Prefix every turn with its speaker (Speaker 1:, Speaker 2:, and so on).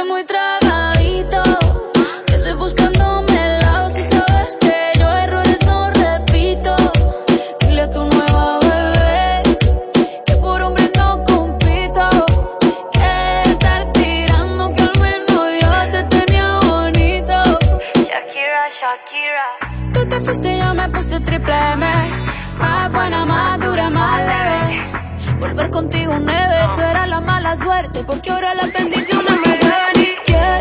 Speaker 1: que muy tragadito, que estoy buscándome el lado. Si sabes que yo errores no repito. Dile a tu nueva bebé que por hombre no compito. Que estar tirando, que al menos yo te tenía bonito. Shakira, Shakira. Tú te fuiste, yo me puse triple M. Más buena, más dura, más leve. Volver contigo un neve, tú eras la mala suerte, porque ahora la bendición